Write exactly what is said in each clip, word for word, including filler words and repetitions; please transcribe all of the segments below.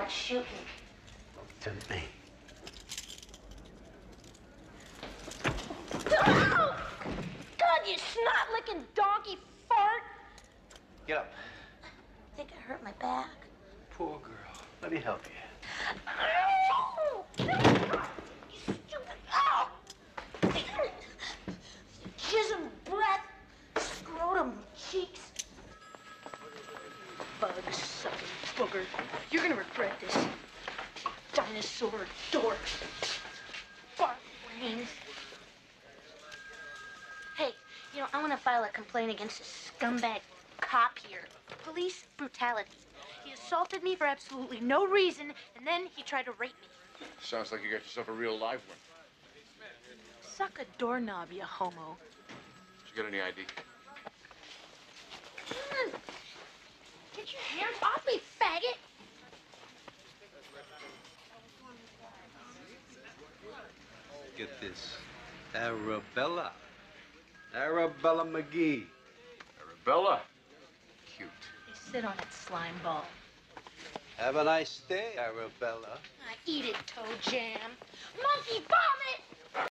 not shoot me. To me. Oh! God, you snot-licking donkey fart! Get up. I think I hurt my back. Poor girl. Let me help you. Oh! You stupid... Oh! Jism breath, scrotum cheeks. Bug-sucking booger. You're gonna regret this. Dinosaur dork. Bark brains. Hey, you know, I want to file a complaint against this scumbag cop here. Police brutality. He assaulted me for absolutely no reason, and then he tried to rape me. Sounds like you got yourself a real live one. Suck a doorknob, you homo. Did you get any I D? Come on. Get your hands off me, faggot! Get this. Arabella. Arabella McGee. Arabella? Cute. They sit on it, slime ball. Have a nice day, Arabella. I eat it, toe jam. Monkey vomit!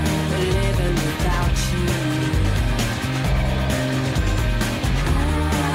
Living without you.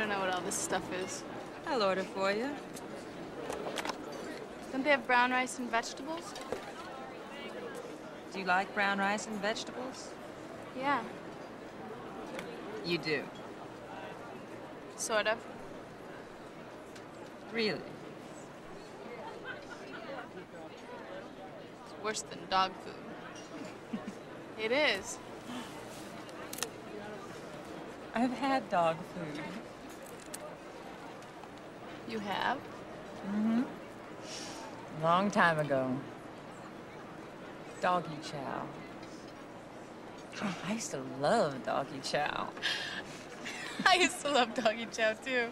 don't know what all this stuff is. I'll order for you. Don't they have brown rice and vegetables? Do you like brown rice and vegetables? Yeah, You do. sort of. Really? It's worse than dog food. It is. I've had dog food. You have? Mm-hmm. Long time ago. Doggy chow. Oh, I used to love doggy chow. I used to love doggy chow, too.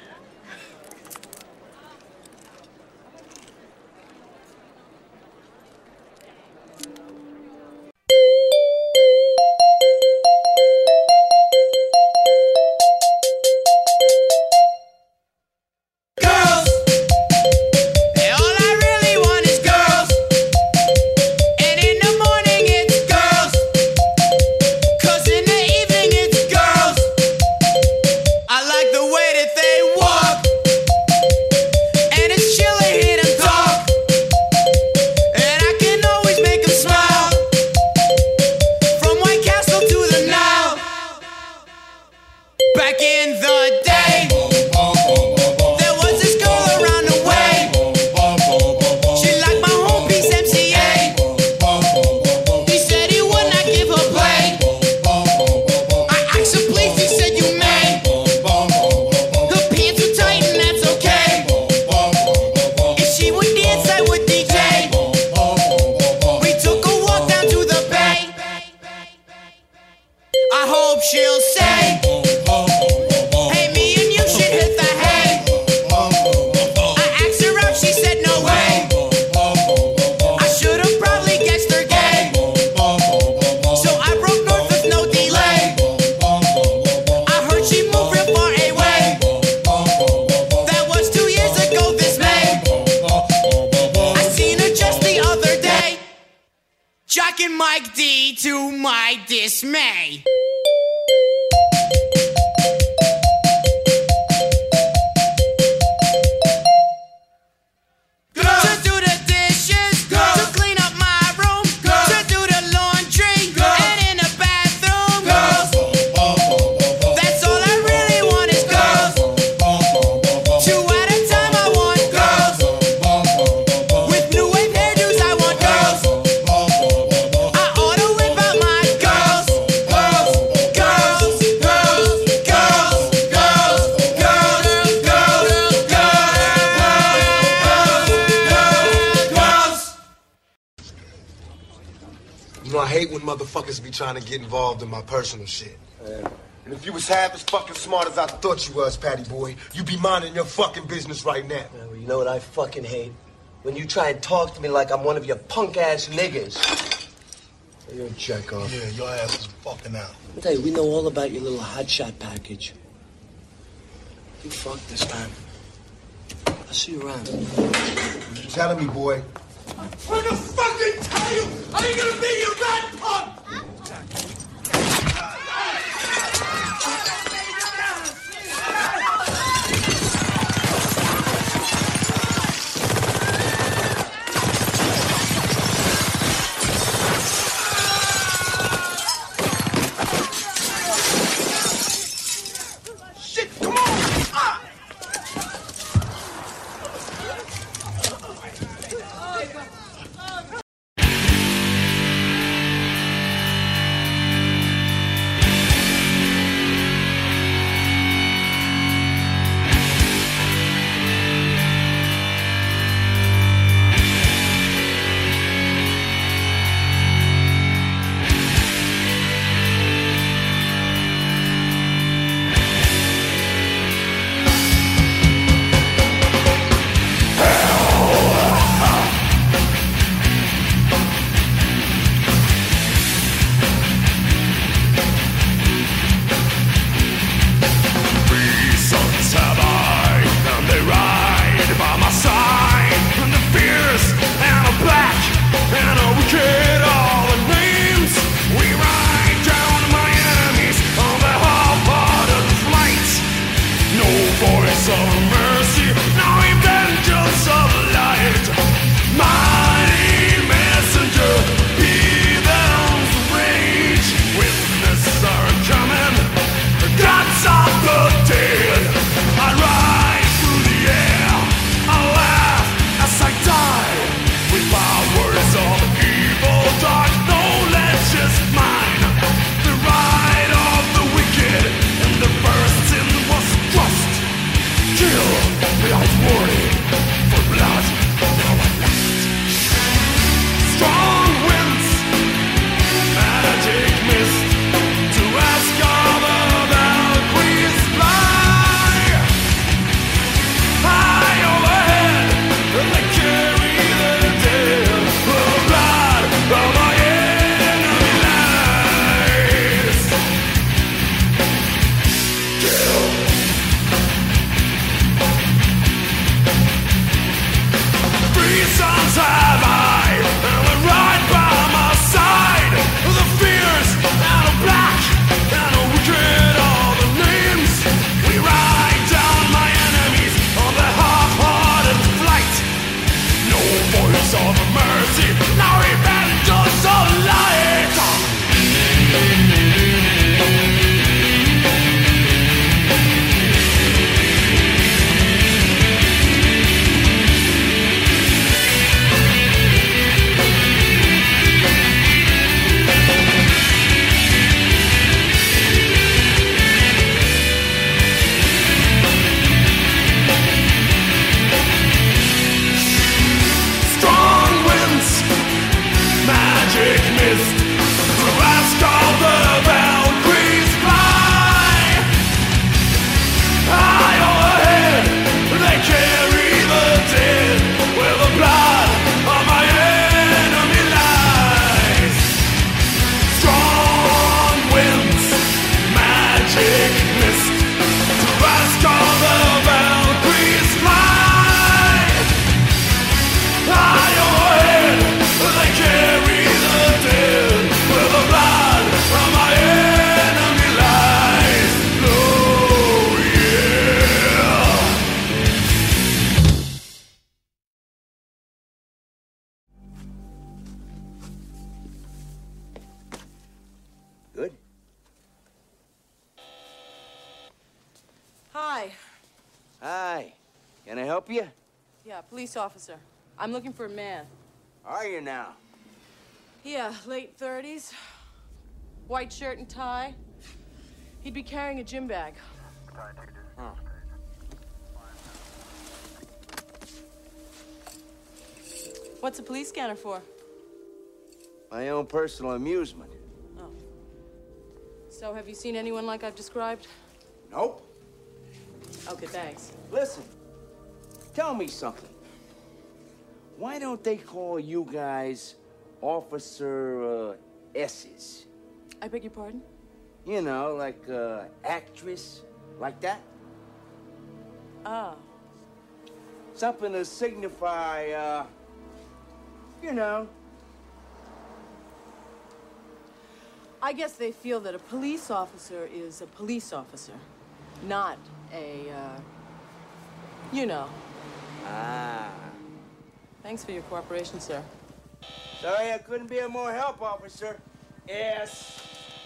Mike D to my dismay. You know, I hate when motherfuckers be trying to get involved in my personal shit. Yeah. And if you was half as fucking smart as I thought you was, Patty boy, you'd be minding your fucking business right now. Yeah, well, you know what I fucking hate? When you try and talk to me like I'm one of your punk-ass niggas. You're a jerk off. Yeah, your ass is fucking out. I'll tell you, we know all about your little hotshot package. You fucked this time. I'll see you around. You're telling me, boy. I'm gonna fucking tell you! I ain't gonna be your rat punk! Shit, come on! Ah! Hi. Hi. Can I help you? Yeah, police officer. I'm looking for a man. Are you now? Yeah, late thirties. White shirt and tie. He'd be carrying a gym bag. Huh. What's a police scanner for? My own personal amusement. Oh. So have you seen anyone like I've described? Nope. Okay, thanks. Listen, tell me something. Why don't they call you guys Officer uh, S's? I beg your pardon? You know, like uh, actress, like that? Oh. Something to signify, uh, you know. I guess they feel that a police officer is a police officer, not a, uh, you know. Ah. Thanks for your cooperation, sir. Sorry I couldn't be of more help, officer. Yes.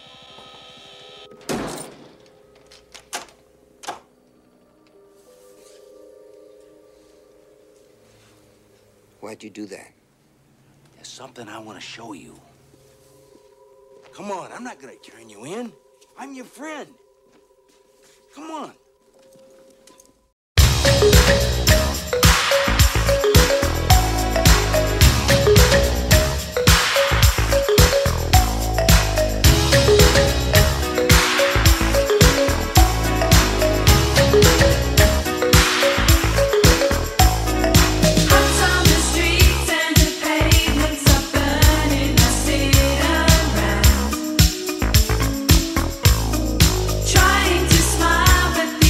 Why'd you do that? There's something I want to show you. Come on, I'm not gonna turn you in. I'm your friend. Come on. Trying to smile, but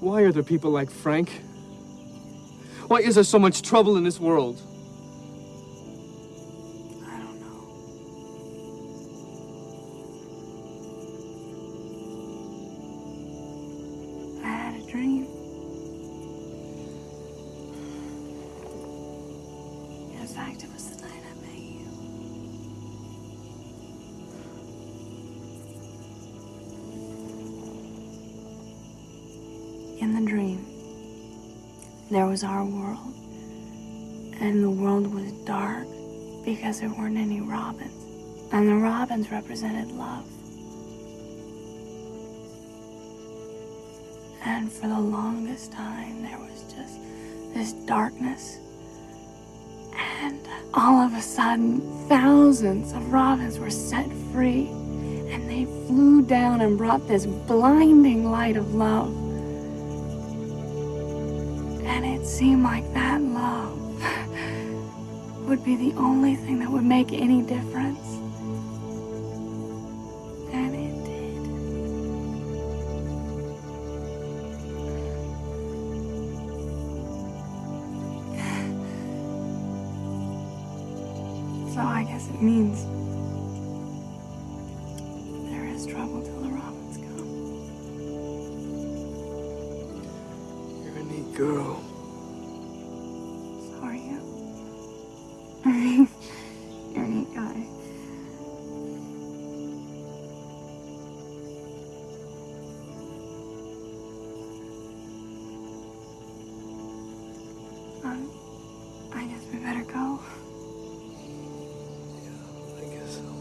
Why are there people like Frank? Why is there so much trouble in this world? I don't know. I had a dream. In fact, it was the night I met you. In the dream, there was our world, and the world was dark because there weren't any robins, and the robins represented love. And for the longest time, there was just this darkness, and all of a sudden, thousands of robins were set free, and they flew down and brought this blinding light of love. And it seemed like that love would be the only thing that would make any difference. And it did. So I guess it means there is trouble till the robins come. You're a neat girl. So are you. I mean, you're a neat guy. Um, I guess we better go. I guess so.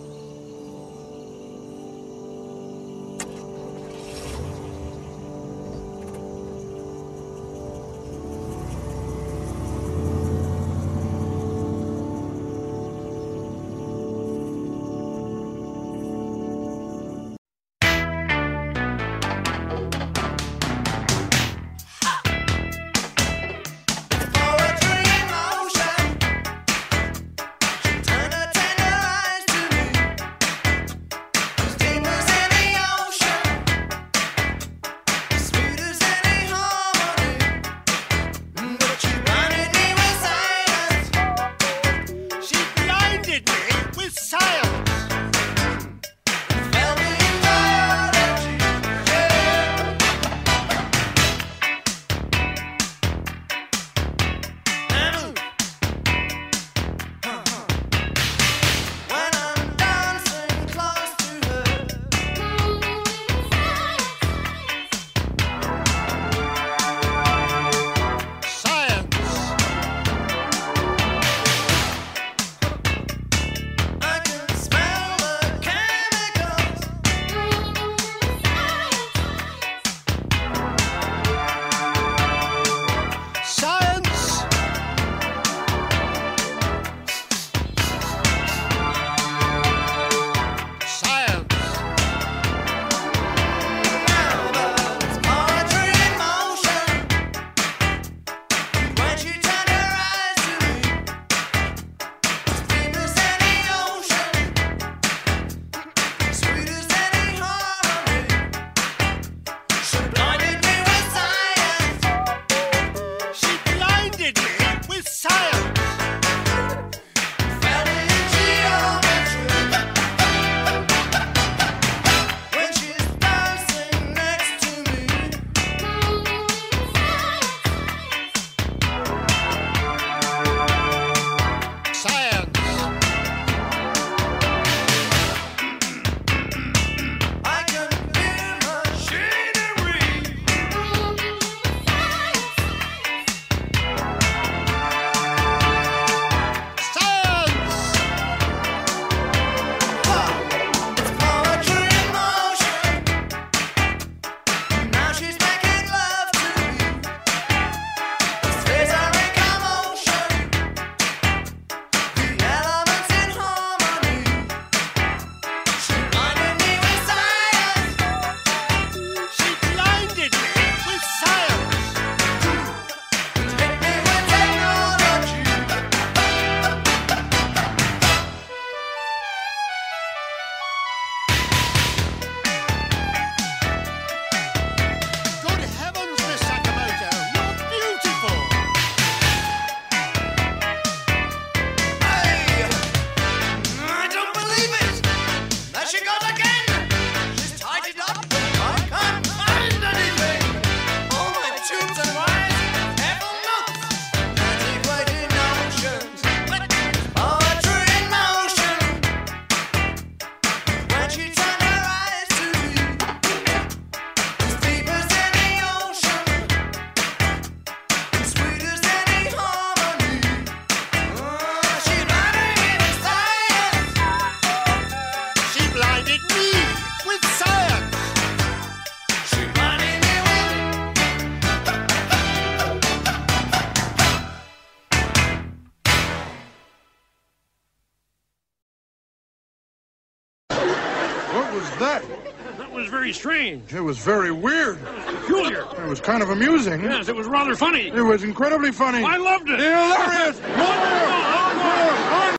that? That was very strange. It was very weird. Peculiar. It was kind of amusing. Yes, it was rather funny. It was incredibly funny. I loved it. Hilarious. Wonderful.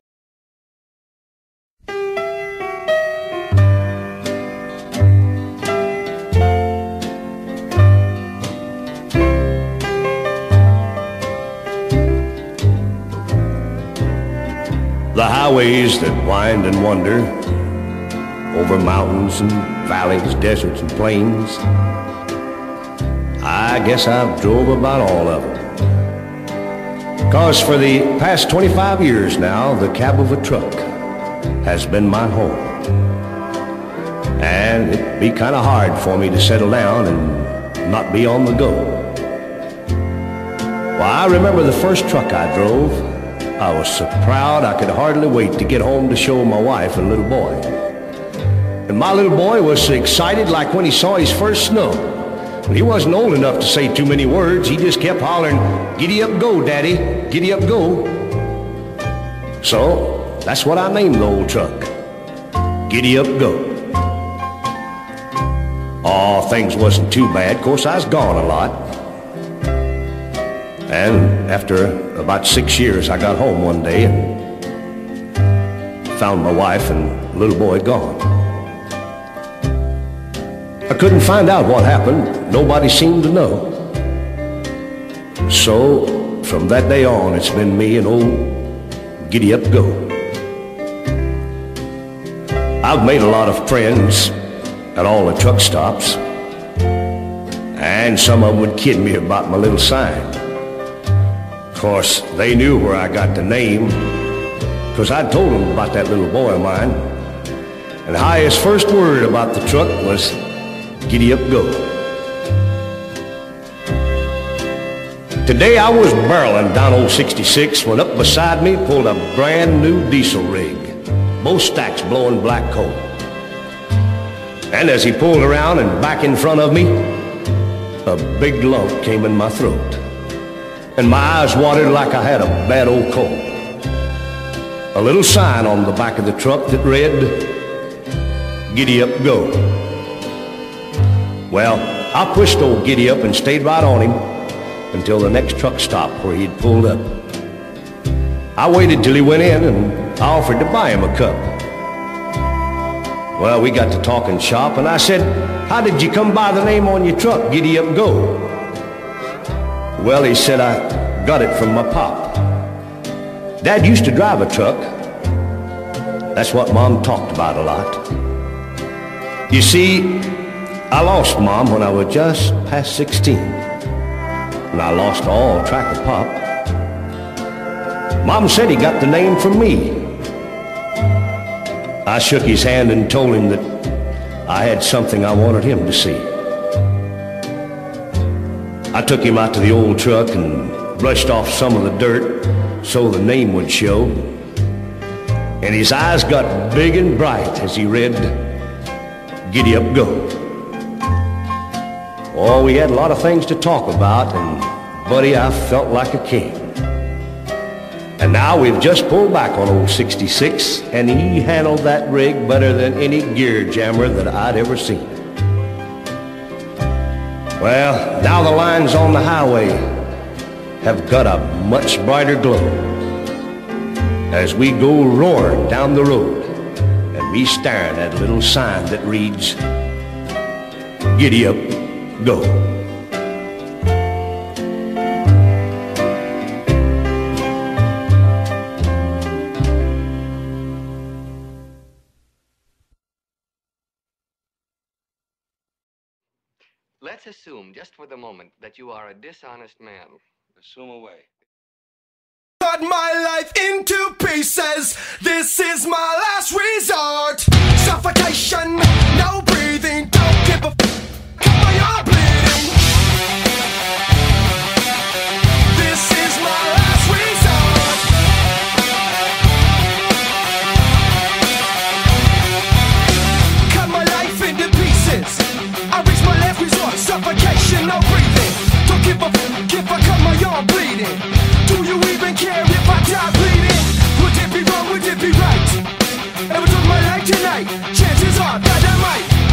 The highways that wind and wander over mountains and valleys, deserts and plains, I guess I've drove about all of them. 'Cause for the past twenty-five years now, the cab of a truck has been my home. And it'd be kind of hard for me to settle down and not be on the go. Well, I remember the first truck I drove. I was so proud I could hardly wait to get home to show my wife and little boy. And my little boy was so excited like when he saw his first snow. When he wasn't old enough to say too many words, he just kept hollering, "Giddy up, go, Daddy, giddy up, go." So that's what I named the old truck, Giddy Up, Go. Oh, things wasn't too bad. Of course, I was gone a lot. And after about six years, I got home one day and found my wife and little boy gone. I couldn't find out what happened. Nobody seemed to know. So from that day on, it's been me and old Giddy Up, Go. I've made a lot of friends at all the truck stops, and some of them would kid me about my little sign. Of course, they knew where I got the name, because I told them about that little boy of mine, and how his first word about the truck was, "Giddy up, go." Today I was barreling down old sixty-six when up beside me pulled a brand new diesel rig, both stacks blowing black coal. And as he pulled around and back in front of me, a big lump came in my throat, and my eyes watered like I had a bad old cold. A little sign on the back of the truck that read, "Giddy up, go." Well, I pushed old Giddy Up and stayed right on him until the next truck stop where he'd pulled up. I waited till he went in and I offered to buy him a cup. Well, we got to talking shop and I said, "How did you come by the name on your truck, Giddy Up, Go?" Well, he said, "I got it from my pop. Dad used to drive a truck. That's what Mom talked about a lot." You see, I lost Mom when I was just past sixteen, and I lost all track of Pop. Mom said he got the name from me. I shook his hand and told him that I had something I wanted him to see. I took him out to the old truck and brushed off some of the dirt so the name would show, and his eyes got big and bright as he read, "Giddy up, go." Oh, we had a lot of things to talk about, and buddy, I felt like a king. And now we've just pulled back on old sixty-six, and he handled that rig better than any gear jammer that I'd ever seen. Well, now the lines on the highway have got a much brighter glow as we go roaring down the road, and me staring at a little sign that reads, "Giddy up, go." Let's assume, just for the moment, that you are a dishonest man. Assume away. Cut my life into pieces. This is my last resort. Suffocation, no breathing. Don't give a f. Come on, you're bleeding. This is my last resort. Cut my life into pieces. I reach my last resort. Suffocation, no breathing. Don't give a f. If I cut my arm bleeding. Do you even care if I die bleeding? Would it be wrong? Would it be right? If I took my life tonight, chances are that I might.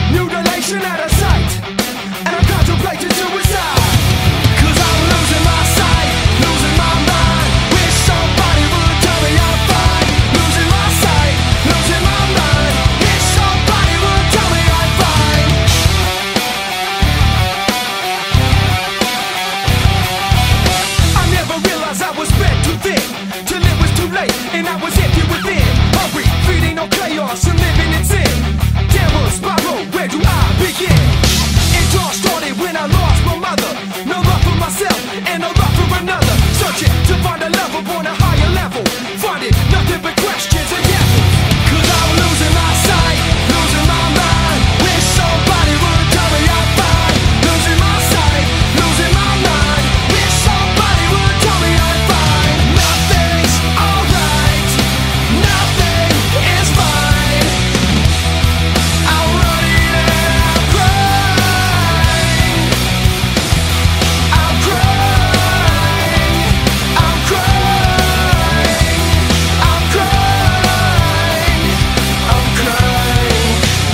up on a higher level. Funded, nothing but questions and devils. Cause I'm losing my sight, losing my mind. Wish somebody would tell me I'm fine. Losing my sight, losing my mind. Wish somebody would tell me I'm fine. Nothing's alright, nothing is fine. I'm running and I'm crying. I'm crying, I'm crying, I'm crying, I'm crying.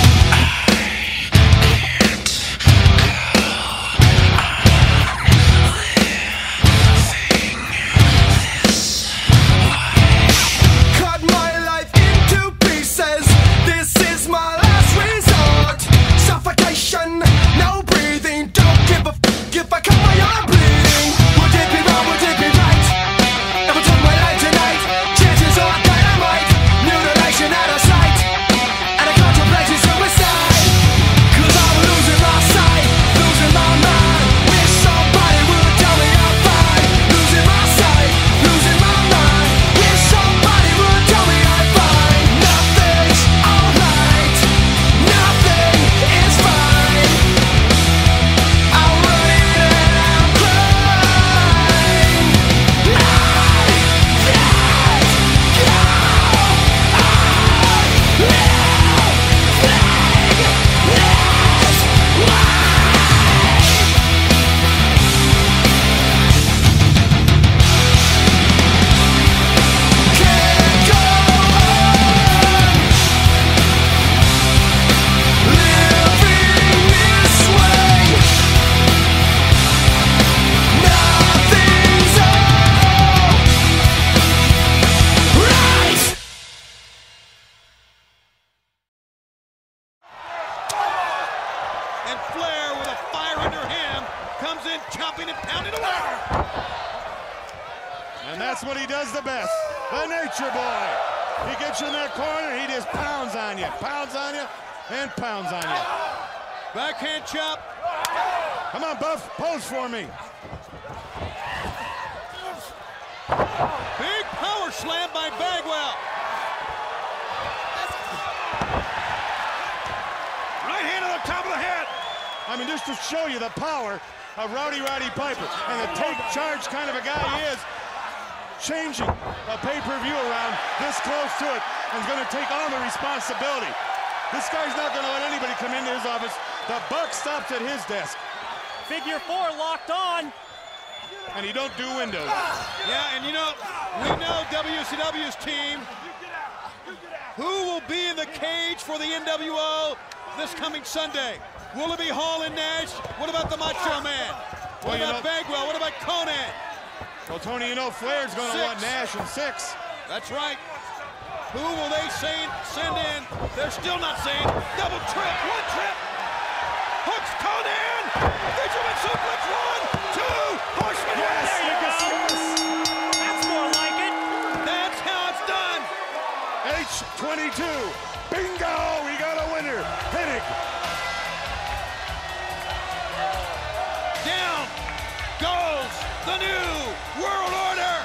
Cut my life into pieces. This is my last resort. Suffocation, no breathing. Don't give a f if I cut my arm bleeding. Would it be wrong? Would it be right? If I took my life tonight, chances are that I might. Mutilation out of sight, and I contemplate suicide. Cause I'm losing my sight, losing my mind. Wish somebody would tell me I'm fine. Losing my sight, losing my mind. Wish somebody would tell me I'm fine. Nothing's alright, nothing is fine. I'm running and I'm crying. And Flair, with a fire under him, comes in chopping and pounding away. And that's what he does the best. The Nature Boy. He gets you in that corner, he just pounds on you, pounds on you, and pounds on you. Backhand chop. Come on, Buff, pose for me. Big power slam by Bagwell. Right hand on the top of the head. I mean, just to show you the power of Rowdy Roddy Piper and the take charge kind of a guy he is, changing a pay-per-view around this close to it and is going to take on the responsibility. This guy's not going to let anybody come into his office. The buck stops at his desk. Figure four locked on. And he don't do windows. Yeah, and you know, we know W C W's team. Who will be in the cage for the N W O this coming Sunday? Will it be Hall and Nash? What about the Macho Man? What Well, about you know- Bagwell? What about Conan? Well, Tony, you know Flair's going to Six. want Nash in six. That's right. Who will they say, send in? They're still not saying. Double trip, one trip. Hooks Conan. Fisherman suplex, one, two. Horseman. Yes, There you yes, go. yes. That's more like it. That's how it's done. H twenty-two. Bingo! We got a winner. Hennig. Down goes the new world order.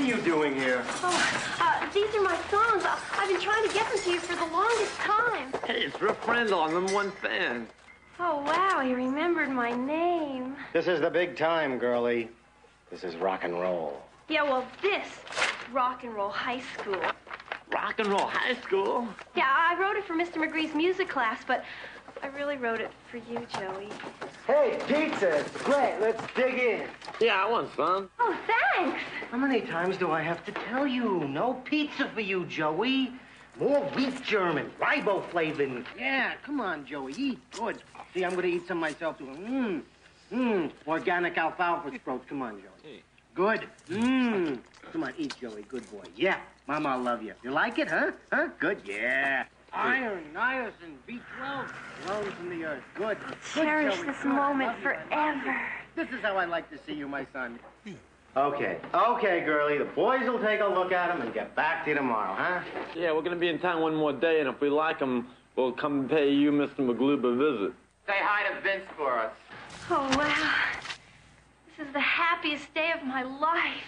are you doing here? Oh, uh, these are my songs. I- I've been trying to get them to you for the longest time. Hey, it's Rick Randall. I'm number one fan. Oh, wow, you remembered my name. This is the big time, girlie. This is rock and roll. Yeah, well, this, Rock and Roll High School. Rock and Roll High School? Yeah, I wrote it for Mister McGree's music class, but I really wrote it for you, Joey. Hey, pizza. Great, let's dig in. Yeah, I want some. Oh, thanks. How many times do I have to tell you? No pizza for you, Joey. More wheat German, riboflavin. Yeah, come on, Joey, eat good. See, I'm gonna eat some myself too. Mmm, mmm, organic alfalfa sprouts. Come on, Joey. Good. Mmm. Come on, eat, Joey. Good boy. Yeah, Mama, I love you. You like it, huh? Huh? Good. Yeah. Iron, niacin, B twelve, grown from the earth. Good. Good, Cherish Joey. this Good. I moment love you. I love you. forever. This is how I like to see you, my son. Okay, okay, girlie. The boys will take a look at him and get back to you tomorrow, huh? Yeah, we're going to be in town one more day, and if we like him, we'll come and pay you, Mister McGloob, a visit. Say hi to Vince for us. Oh, wow. This is the happiest day of my life.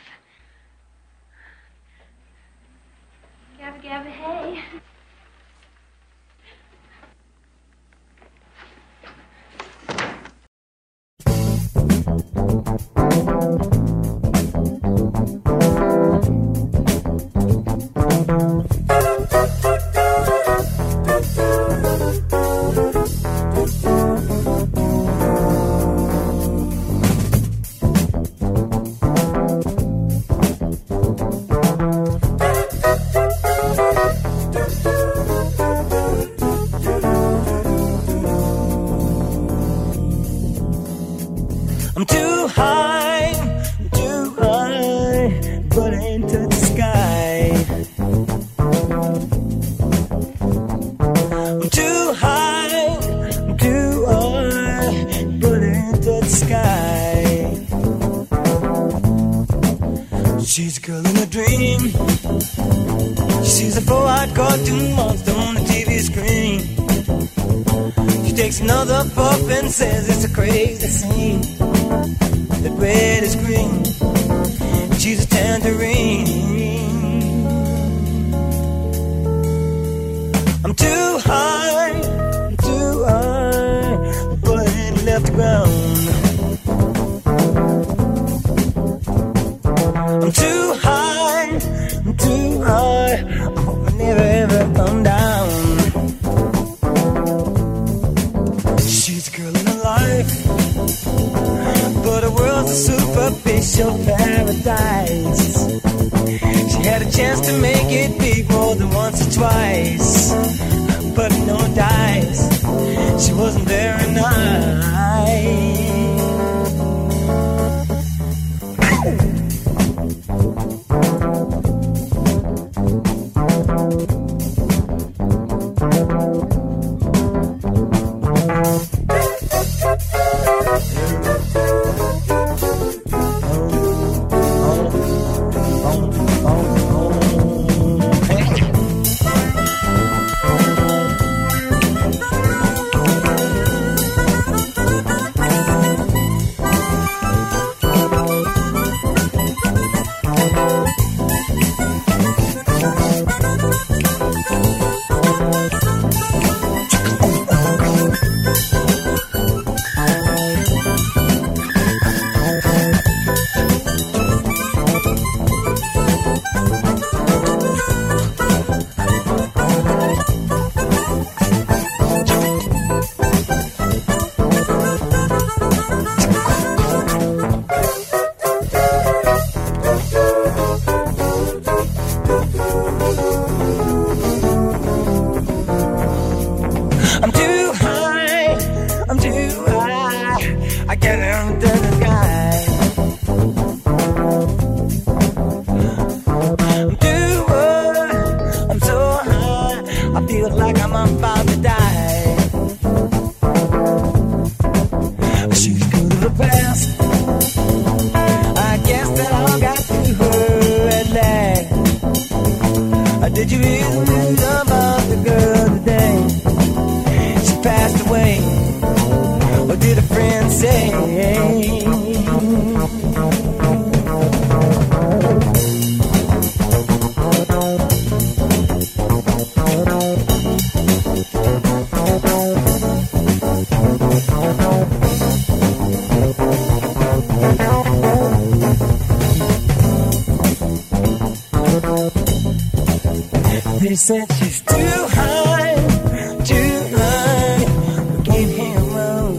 Gabba, gabba, hey. I'm too high, I'm too high, but I ain't touch the sky. I'm too high, I'm too high, but I ain't touch the sky. She's a girl in a dream. She sees a four-eyed cartoon monster on the T V screen. She takes another puff and says it's a crazy scene. That red is green. She's a tangerine. I'm too high, I'm too high, but I ain't left the ground. I'm too high, I'm too high, I hope I never ever come down. She's a girl in her life, but the world's a superficial paradise. She had a chance to make it big more than once or twice, but no dice. She wasn't very nice. They said she's too high, too high. We can't hear on.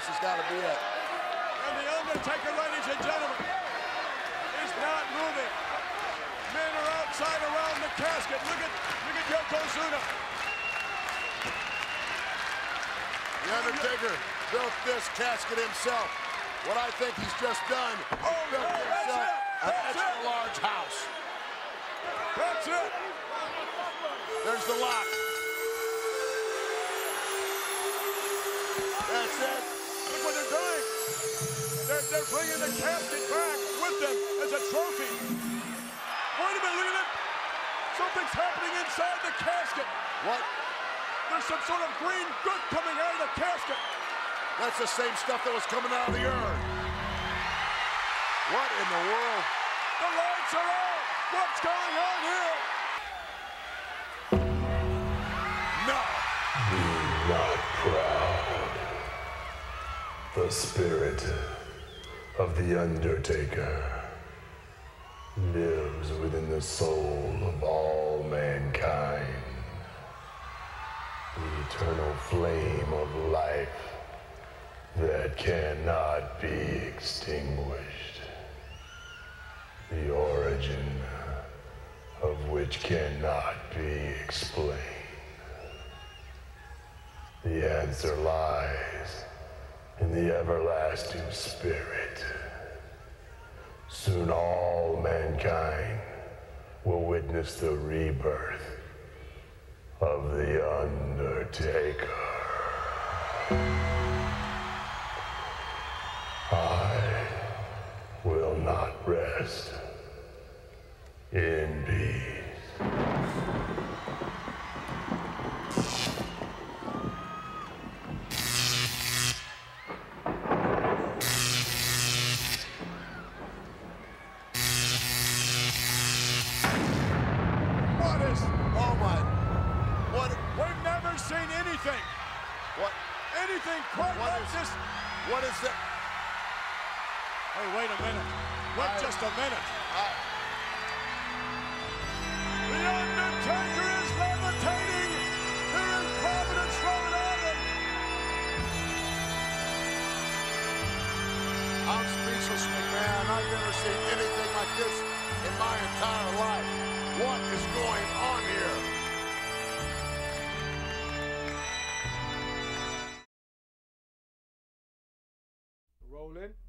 This has got to be it. And The Undertaker, ladies and gentlemen, is not moving. Men are outside around the casket. Look at, look at Yokozuna. The Undertaker built this casket himself. What I think he's just done, he Oh, built no, that's himself it. an That's extra it. large house. That's it. There's the lock. That's it. Look what they're doing. They're, they're bringing the casket back with them as a trophy. Wait a minute, look at that. Something's happening inside the casket. What? There's some sort of green gook coming out of the casket. That's the same stuff that was coming out of the urn. What in the world? The lights are on. What's going on here? No. Be not proud. The spirit of the Undertaker lives within the soul of all mankind. The eternal flame of life that cannot be extinguished. The origin of which cannot be explained. The answer lies in the everlasting spirit. Soon all mankind will witness the rebirth of the Undertaker. I will not rest in peace. What is? Oh my. What? We've never seen anything. What? Anything quite What like is- this. What is that? Hey, wait a minute. Wait I- just a minute. I- The Undertaker is levitating here in Providence, Rhode Island. I'm speechless, McMahon. I've never seen anything like this in my entire life. What is going on here? Rolling.